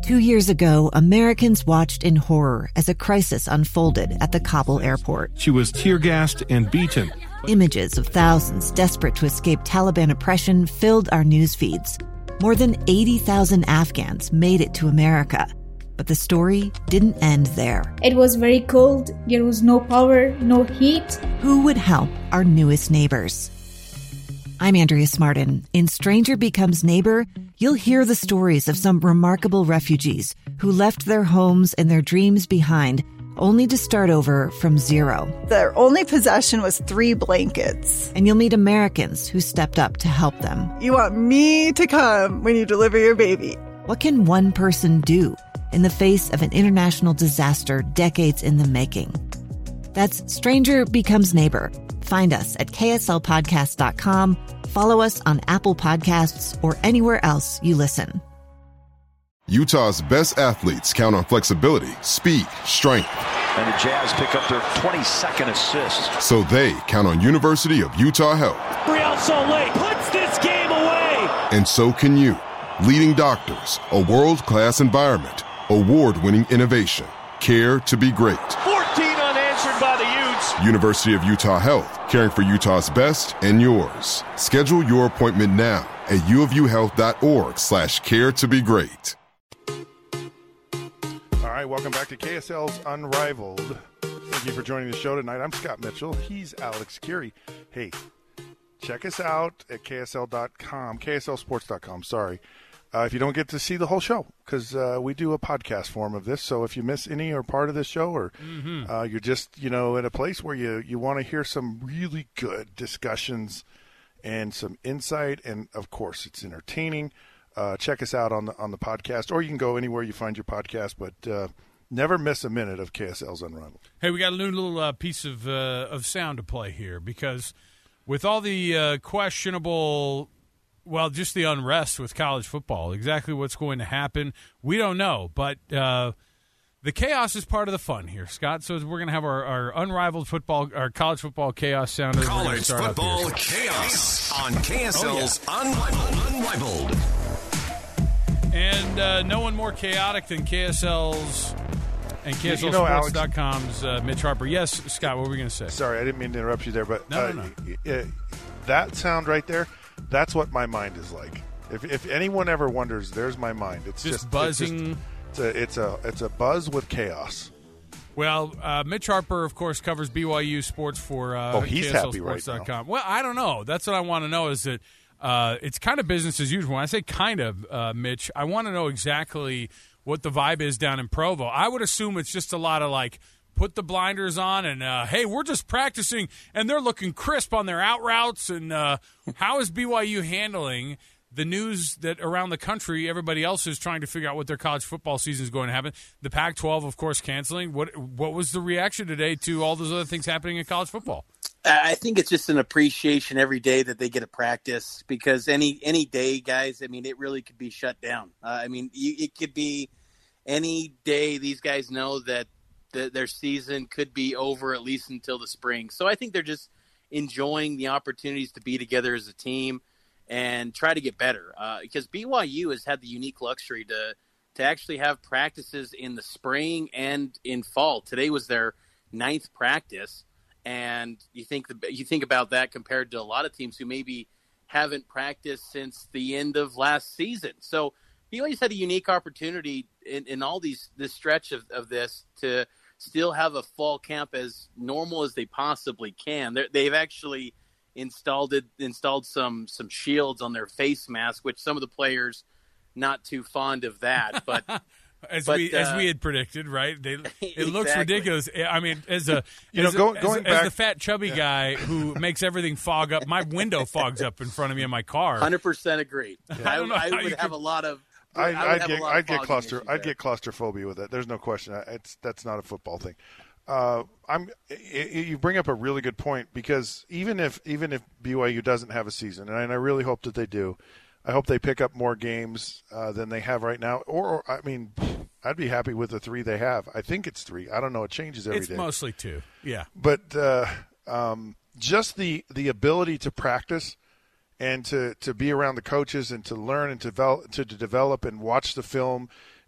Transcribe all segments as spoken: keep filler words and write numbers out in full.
Two years ago, Americans watched in horror as a crisis unfolded at the Kabul airport. She was tear-gassed and beaten. Images of thousands desperate to escape Taliban oppression filled our news feeds. More than eighty thousand Afghans made it to America. But the story didn't end there. It was very cold. There was no power, no heat. Who would help our newest neighbors? I'm Andrea Smartin. In Stranger Becomes Neighbor, you'll hear the stories of some remarkable refugees who left their homes and their dreams behind, only to start over from zero. Their only possession was three blankets. And you'll meet Americans who stepped up to help them. You want me to come when you deliver your baby. What can one person do in the face of an international disaster decades in the making? That's Stranger Becomes Neighbor. Find us at K S L podcast dot com. Follow us on Apple Podcasts or anywhere else you listen. Utah's best athletes count on flexibility, speed, strength. And the Jazz pick up their twenty-second assist. So they count on University of Utah Health. Real Salt Lake puts this game away. And so can you. Leading doctors, a world-class environment, award-winning innovation, care to be great. fourteen unanswered by the Utes. University of Utah Health, caring for Utah's best and yours. Schedule your appointment now at uofuhealth.org slash care to be great. All right, welcome back to K S L's Unrivaled. Thank you for joining the show tonight. I'm Scott Mitchell. He's Alex Curie. Hey, check us out at K S L dot com, K S L sports dot com, sorry. Uh, if you don't get to see the whole show, because uh, we do a podcast form of this, so if you miss any or part of this show, or mm-hmm. uh, you're just, you know, at a place where you, you want to hear some really good discussions and some insight, and, of course, it's entertaining, uh, check us out on the on the podcast, or you can go anywhere you find your podcast, but uh, never miss a minute of K S L's Unrivaled. Hey, we got a new little uh, piece of, uh, of sound to play here, because with all the uh, questionable – well, just the unrest with college football, exactly what's going to happen, we don't know. But uh, the chaos is part of the fun here, Scott. So we're going to have our, our unrivaled football, our college football chaos sound. College football chaos on K S L's oh, yeah. Unrivaled. Unrivaled. And uh, no one more chaotic than K S L's and K S L you know, sports dot com's uh, Mitch Harper. Yes, Scott, what were we going to say? Sorry, I didn't mean to interrupt you there, but no, uh, no, no. Uh, that sound right there, that's what my mind is like. If if anyone ever wonders, there's my mind. It's just, just buzzing. It's, just, it's a it's a it's a buzz with chaos. Well, uh, Mitch Harper, of course, covers B Y U sports for uh, oh, he's K S L happy sports dot com. right now. Well, I don't know. That's what I want to know. Is that uh, it's kind of business as usual. When I say kind of, uh, Mitch, I want to know exactly what the vibe is down in Provo. I would assume it's just a lot of like, put the blinders on and, uh, hey, we're just practicing, and they're looking crisp on their out routes. And uh, how is B Y U handling the news that around the country everybody else is trying to figure out what their college football season is going to happen? The Pac twelve, of course, canceling. What what was the reaction today to all those other things happening in college football? I think it's just an appreciation every day that they get to practice, because any any day, guys, I mean, it really could be shut down. Uh, I mean, you, it could be any day. These guys know that the, their season could be over at least until the spring. So I think they're just enjoying the opportunities to be together as a team and try to get better, uh, because B Y U has had the unique luxury to to actually have practices in the spring and in fall. Today was their ninth practice, and you think the, you think about that compared to a lot of teams who maybe haven't practiced since the end of last season. So B Y U's had a unique opportunity in, in all these this stretch of, of this to still have a fall camp as normal as they possibly can. They're, they've actually installed it, installed some some shields on their face mask, which some of the players not too fond of that. But as but, we uh, as we had predicted, right? They, it exactly. looks ridiculous. I mean, as a you as know, go, a, going as, back, as the fat chubby yeah. guy who makes everything fog up, my window fogs up in front of me in my car. one hundred percent agree. Yeah. I, I, don't know I would you have could... a lot of. I, I I'd get I'd get claustro I'd there. get claustrophobia with it. There's no question. It's that's not a football thing. Uh, I'm. It, you bring up a really good point, because even if even if B Y U doesn't have a season, and I, and I really hope that they do, I hope they pick up more games uh, than they have right now. Or, or I mean, I'd be happy with the three they have. I think it's three. I don't know. It changes every it's day. It's mostly two. Yeah. But uh, um, just the the ability to practice and to, to be around the coaches and to learn and to develop, to, to develop and watch the film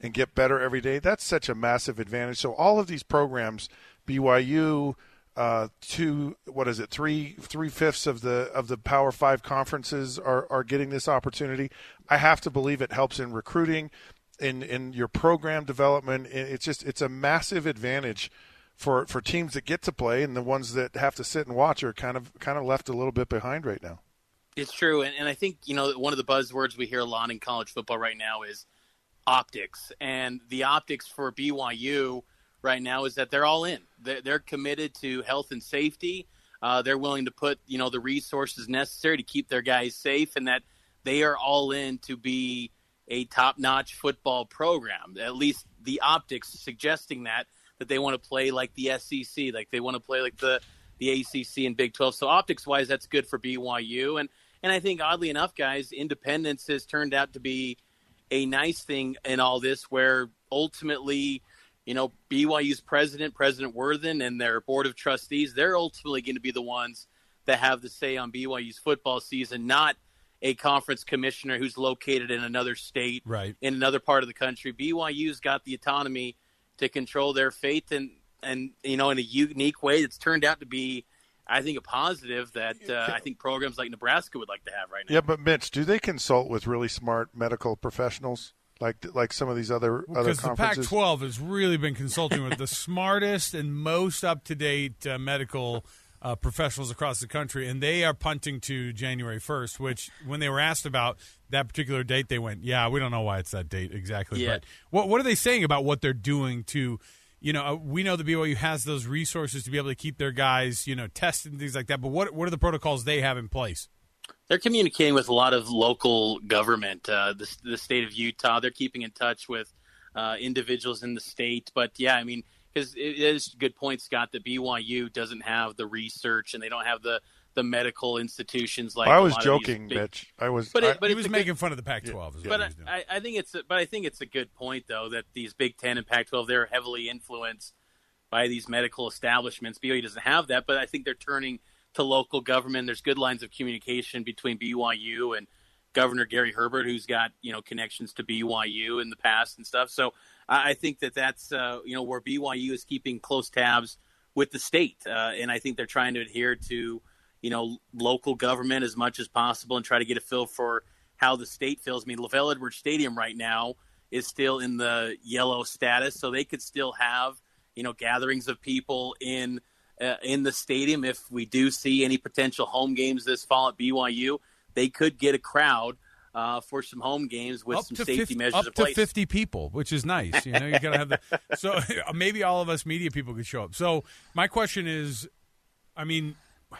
and get better every day, that's such a massive advantage. So all of these programs, B Y U, uh, two, what is it, three, three-fifths of the of the Power Five conferences are, are getting this opportunity. I have to believe it helps in recruiting, in, in your program development. It's just it's a massive advantage for, for teams that get to play, and the ones that have to sit and watch are kind of kind of left a little bit behind right now. It's true, and, and I think, you know, one of the buzzwords we hear a lot in college football right now is optics, and the optics for B Y U right now is that they're all in. They're, they're committed to health and safety. Uh, they're willing to put, you know, the resources necessary to keep their guys safe, and that they are all in to be a top-notch football program. At least the optics suggesting that, that they want to play like the S E C, like they want to play like the, the A C C and Big twelve. So optics-wise, that's good for B Y U. And, and I think, oddly enough, guys, independence has turned out to be a nice thing in all this, where ultimately, you know, B Y U's president, President Worthen, and their board of trustees, they're ultimately going to be the ones that have the say on B Y U's football season, not a conference commissioner who's located in another state, right, in another part of the country. B Y U's got the autonomy to control their fate, and, and you know, in a unique way, it's turned out to be, I think, a positive that uh, I think programs like Nebraska would like to have right now. Yeah, but Mitch, do they consult with really smart medical professionals like like some of these other well, other conferences? conferences? Because the Pac twelve has really been consulting with the smartest and most up-to-date uh, medical uh, professionals across the country, and they are punting to January first, which when they were asked about that particular date, they went, yeah, we don't know why it's that date exactly. Yeah. But what, what are they saying about what they're doing to – you know, we know the B Y U has those resources to be able to keep their guys, you know, tested and things like that. But what what are the protocols they have in place? They're communicating with a lot of local government, uh, the, the state of Utah. They're keeping in touch with uh, individuals in the state. But, yeah, I mean, because it is a good point, Scott, that B Y U doesn't have the research and they don't have the, the medical institutions like I was a lot joking, of these big, Mitch. I was. But, it, I, but he it's was a making good, fun of the Pac twelve. Yeah, Is but what he was doing. I, I think it's, a, but I think it's a good point though that these Big Ten and Pac twelve, they're heavily influenced by these medical establishments. B Y U doesn't have that, but I think they're turning to local government. There's good lines of communication between B Y U and Governor Gary Herbert, who's got, you know, connections to B Y U in the past and stuff. So I think that that's, uh, you know, where B Y U is keeping close tabs with the state. Uh, and I think they're trying to adhere to, you know, local government as much as possible and try to get a feel for how the state feels. I mean, LaVell Edwards Stadium right now is still in the yellow status, so they could still have, you know, gatherings of people in uh, in the stadium. If we do see any potential home games this fall at B Y U, they could get a crowd uh, for some home games with up some to safety fifty, measures up in to place. fifty people, which is nice. You know, you gotta have the so maybe all of us media people could show up. So my question is, I mean,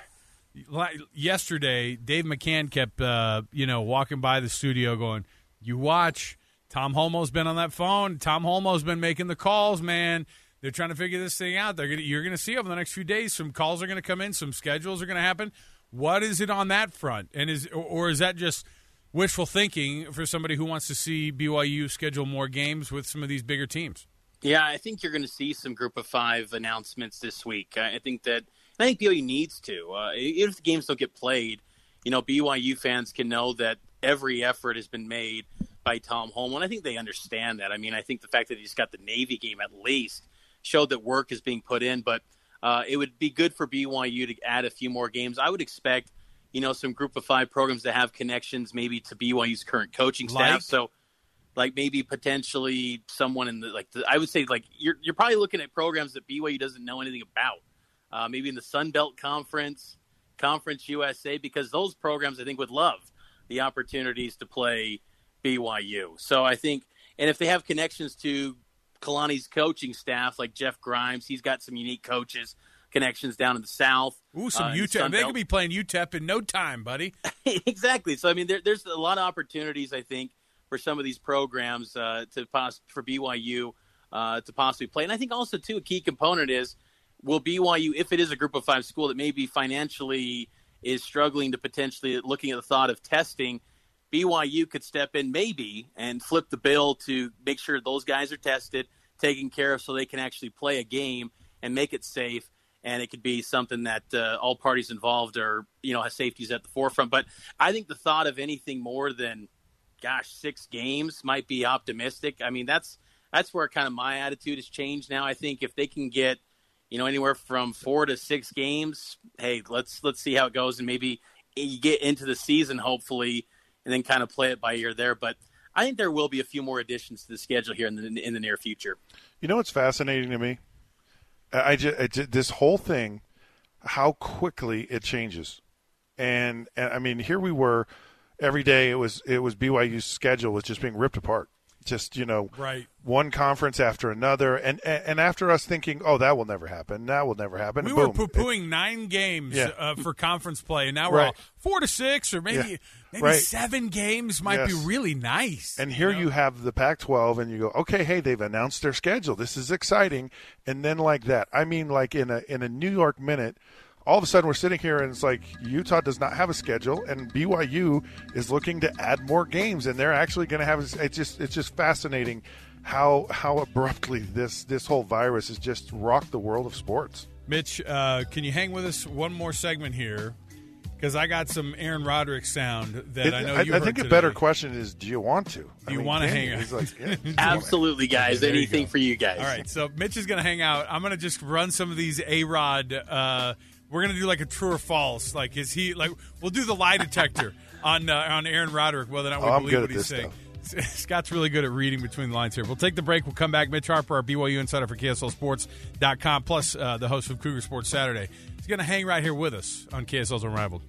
yesterday Dave McCann kept uh, you know walking by the studio going, "You watch, Tom Holmoe's been on that phone. Tom Holmoe's been making the calls, man." They're trying to figure this thing out. They're gonna, you're going to see over the next few days some calls are going to come in, some schedules are going to happen. What is it on that front? And is or, or is that just wishful thinking for somebody who wants to see B Y U schedule more games with some of these bigger teams? Yeah, I think you're going to see some Group of Five announcements this week. I think that I think B Y U needs to. Uh, if the games don't get played, you know, B Y U fans can know that every effort has been made by Tom Holmoe, and I think they understand that. I mean, I think the fact that he's got the Navy game at least showed that work is being put in, but uh, it would be good for B Y U to add a few more games. I would expect, you know, some Group of Five programs to have connections maybe to B Y U's current coaching staff. Like? So, like maybe potentially someone in the like the, I would say like you're you're probably looking at programs that B Y U doesn't know anything about. Uh, maybe in the Sun Belt Conference, Conference U S A, because those programs I think would love the opportunities to play B Y U. So I think, and if they have connections to Kalani's coaching staff, like Jeff Grimes, he's got some unique coaches connections down in the South. Ooh, some uh, U T E P. They could be playing U T E P in no time, buddy. Exactly. So I mean, there, there's a lot of opportunities I think for some of these programs uh, to poss- for B Y U uh, to possibly play. And I think also too a key component is will B Y U, if it is a Group of Five school that maybe financially is struggling to potentially looking at the thought of testing, B Y U could step in maybe and flip the bill to make sure those guys are tested, taken care of so they can actually play a game and make it safe. And it could be something that uh, all parties involved are, you know, has safeties at the forefront. But I think the thought of anything more than, gosh, six games might be optimistic. I mean, that's that's where kind of my attitude has changed now. I think if they can get, you know, anywhere from four to six games, hey, let's let's see how it goes, and maybe you get into the season, hopefully, and then kind of play it by ear there. But I think there will be a few more additions to the schedule here in the in the near future. You know what's fascinating to me? I just, I just this whole thing, how quickly it changes, and, and I mean, here we were, every day it was it was B Y U's schedule was just being ripped apart. Just, you know, right. one conference after another. And, and and after us thinking, oh, that will never happen. That will never happen. We Boom. were poo-pooing it, nine games yeah. uh, for conference play, and now we're right. all four to six or maybe yeah. maybe right. seven games might yes. be really nice. And here you, know? you have the Pac twelve, and you go, okay, hey, they've announced their schedule. This is exciting. And then like that. I mean, like in a in a New York minute, all of a sudden we're sitting here and it's like Utah does not have a schedule, and B Y U is looking to add more games, and they're actually going to have – it's just it's just fascinating how how abruptly this, this whole virus has just rocked the world of sports. Mitch, uh, can you hang with us one more segment here? Because I got some Aaron Roderick sound that it, I know I, you I heard think today. a better question is, do you want to? Do I you mean, want to hang you? out? He's like, yeah. Absolutely, guys. Anything for you guys. All right, so Mitch is going to hang out. I'm going to just run some of these A-Rod uh we're gonna do like a true or false. Like, is he like? We'll do the lie detector on uh, on Aaron Roderick, whether or not we oh, believe what he's saying. Stuff. Scott's really good at reading between the lines here. We'll take the break. We'll come back. Mitch Harper, our B Y U insider for K S L Sports dot com, plus uh, the host of Cougar Sports Saturday. He's gonna hang right here with us on K S L's Unrivaled.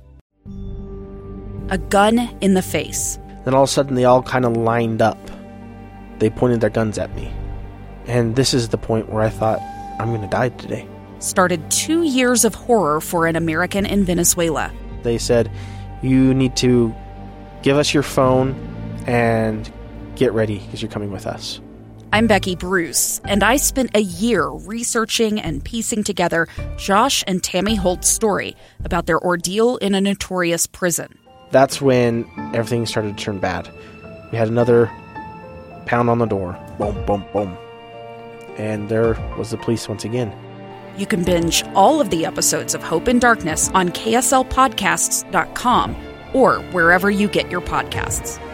A gun in the face. Then all of a sudden, they all kind of lined up. They pointed their guns at me, and this is the point where I thought, I'm gonna die today. Started two years of horror for an American in Venezuela. They said, you need to give us your phone and get ready because you're coming with us. I'm Becky Bruce, and I spent a year researching and piecing together Josh and Tammy Holt's story about their ordeal in a notorious prison. That's when everything started to turn bad. We had another pound on the door. Boom, boom, boom. And there was the police once again. You can binge all of the episodes of Hope and Darkness on K S L podcasts dot com or wherever you get your podcasts.